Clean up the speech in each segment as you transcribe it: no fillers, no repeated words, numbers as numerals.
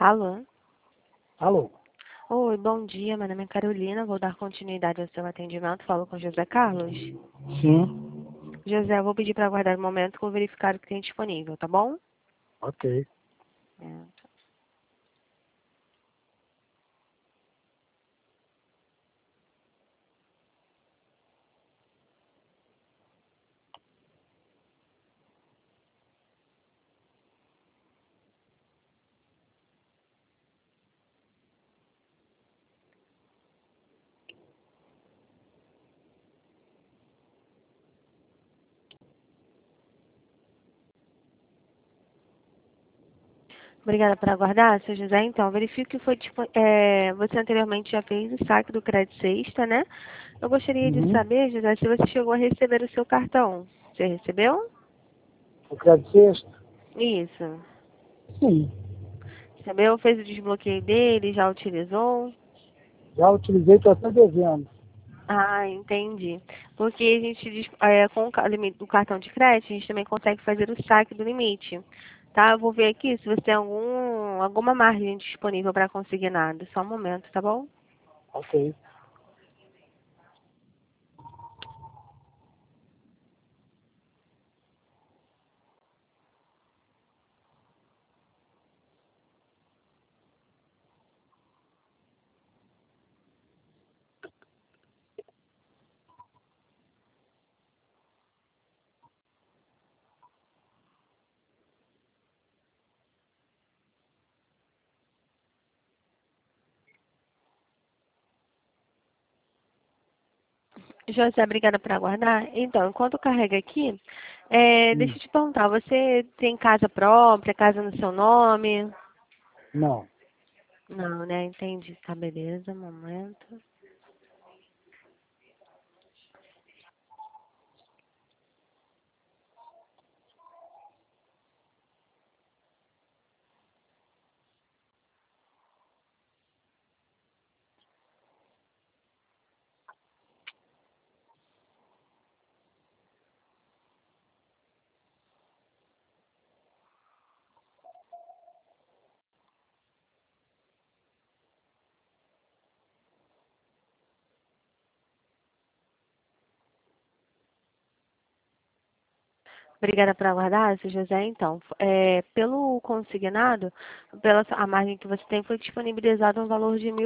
Alô? Alô? Oi, bom dia. Meu nome é Carolina. Vou dar continuidade ao seu atendimento. Falo com José Carlos. Sim. José, eu vou pedir para aguardar um momento que eu vou verificar o que tem disponível, tá bom? Ok. É. Obrigada por aguardar, seu José. Então, verifique que foi você anteriormente já fez o saque do Crédito Sexta, né? Eu gostaria de Uhum. saber, José, se você chegou a receber o seu cartão. Você recebeu? O crédito sexta? Isso. Sim. Recebeu? Fez o desbloqueio dele? Já utilizou? Já utilizei, estou até devendo. Ah, entendi. Porque a gente, com o o cartão de crédito, a gente também consegue fazer o saque do limite. Tá? Eu vou ver aqui se você tem alguma margem disponível para consignado. Só um momento, tá bom? Ok. José, obrigada por aguardar. Então, enquanto carrega aqui, Hum. deixa eu te perguntar, você tem casa própria, casa no seu nome? Não. Não, né? Entendi. Tá, beleza, um momento. Obrigada por aguardar, seu José. Então, pelo consignado, a margem que você tem foi disponibilizado um valor de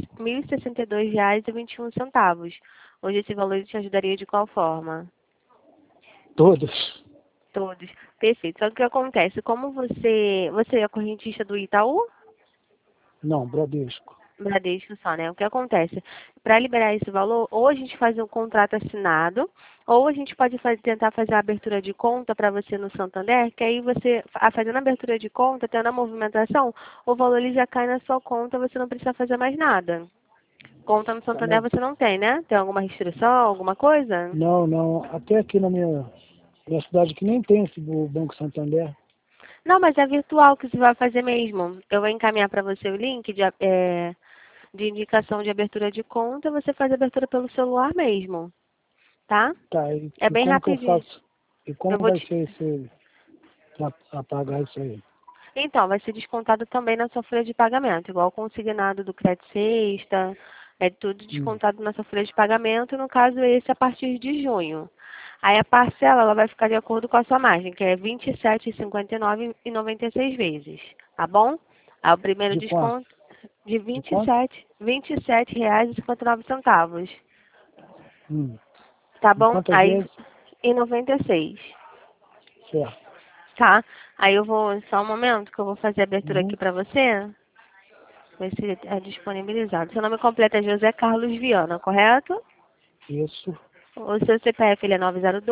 R$ 1.062,21. Hoje esse valor te ajudaria de qual forma? Todos? Todos. Perfeito. Só que o que acontece? Como você é correntista do Itaú? Não, Bradesco. Bradesco só, né? O que acontece? Para liberar esse valor, ou a gente faz um contrato assinado, ou a gente pode tentar fazer a abertura de conta para você no Santander, que aí você, fazendo a abertura de conta, tendo a movimentação, o valor ele já cai na sua conta, você não precisa fazer mais nada. Conta no Tá, Santander mas... você não tem, né? Tem alguma restrição, alguma coisa? Não, não. Até aqui na minha cidade que nem tem esse do Banco Santander. Não, mas é virtual que você vai fazer mesmo. Eu vou encaminhar para você o link de indicação de abertura de conta, você faz a abertura pelo celular mesmo, tá? Tá, É e bem como que eu rapidinho. faço? E Eu como vou vai te... ser esse para pagar isso aí? Então, vai ser descontado também na sua folha de pagamento, igual o consignado do Crédito Sexta, é tudo Hum. descontado na sua folha de pagamento, no caso esse a partir de junho. Aí a parcela ela vai ficar de acordo com a sua margem, que é 27,59 e 96 vezes, tá bom? Aí o primeiro De quanto? desconto de De quanto? vinte e sete reais e 59 centavos, Hum. tá Em bom? quantas Aí vezes? e 96. Certo. Tá? Aí eu vou, só um momento que eu vou fazer a abertura aqui Uhum. pra você, ver se é disponibilizado. Seu nome completo é José Carlos Viana, correto? Isso. O seu CPF ele é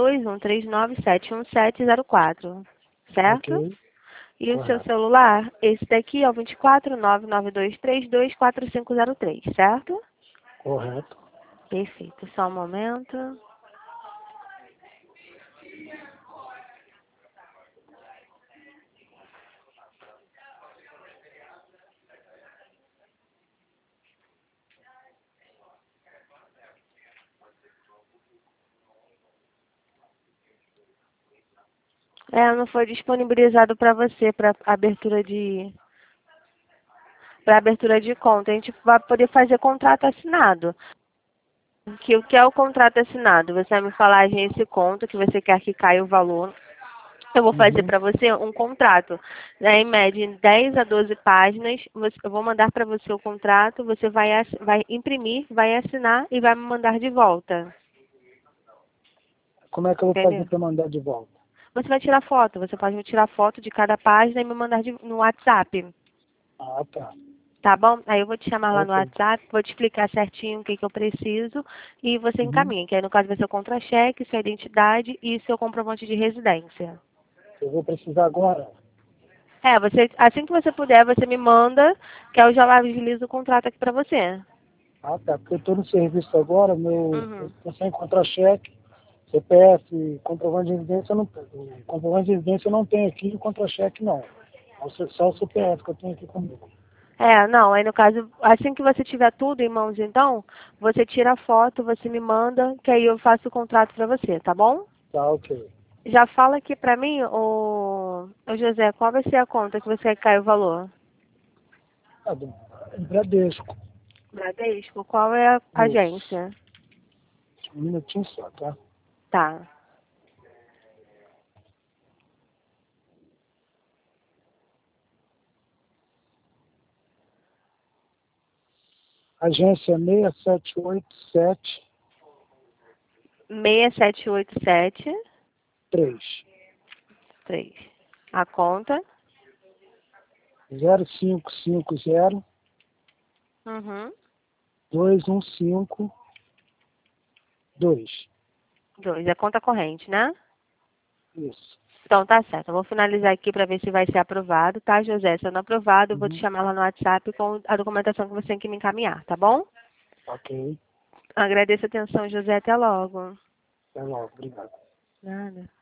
902-139-71704, Ok. certo? E o seu Correto. celular, esse daqui é o 24992324503, certo? Correto. Perfeito, só um momento. Não foi disponibilizado para você, para abertura de para abertura de conta. A gente vai poder fazer contrato assinado. O que é o contrato assinado? Você vai me falar a agência e conta que você quer que caia o valor. Eu vou fazer Uhum. para você um contrato, né, em média em 10 a 12 páginas. Eu vou mandar para você o contrato, você vai imprimir, vai assinar e vai me mandar de volta. Como é que eu vou fazer Entendeu? para mandar de volta? Você vai tirar foto, você pode tirar foto de cada página e me mandar no WhatsApp. Ah, tá. Tá bom? Aí eu vou te chamar lá no Ok. WhatsApp, vou te explicar certinho o que eu preciso e você Uhum. encaminha. Que aí no caso vai ser o contra-cheque, sua identidade e seu comprovante de residência. Eu vou precisar agora. Assim que você puder, você me manda, que aí eu já agilizo o contrato aqui pra você. Ah, tá. Porque eu estou no serviço agora, eu Uhum. estou sem contra-cheque, CPF, comprovante de residência, eu não, o comprovante de residência eu não tenho aqui e o contra-cheque não. Só o CPF que eu tenho aqui comigo. Não, aí no caso, assim que você tiver tudo em mãos então, você tira a foto, você me manda, que aí eu faço o contrato pra você, tá bom? Tá, ok. Já fala aqui pra mim, ô José, qual vai ser a conta que você quer que caia o valor? Ah, do Bradesco. Bradesco, qual é a Isso. agência? Um minutinho só, tá? Tá. Agência 67873. 6787-3. A conta? 0550 Uhum. 2152. 2. É conta corrente, né? Isso. Então tá certo. Eu vou finalizar aqui para ver se vai ser aprovado, tá, José? Se não aprovado, eu vou te Uhum. chamar lá no WhatsApp com a documentação que você tem que me encaminhar, tá bom? Ok. Agradeço a atenção, José. Até logo. Até logo. Obrigado. Nada.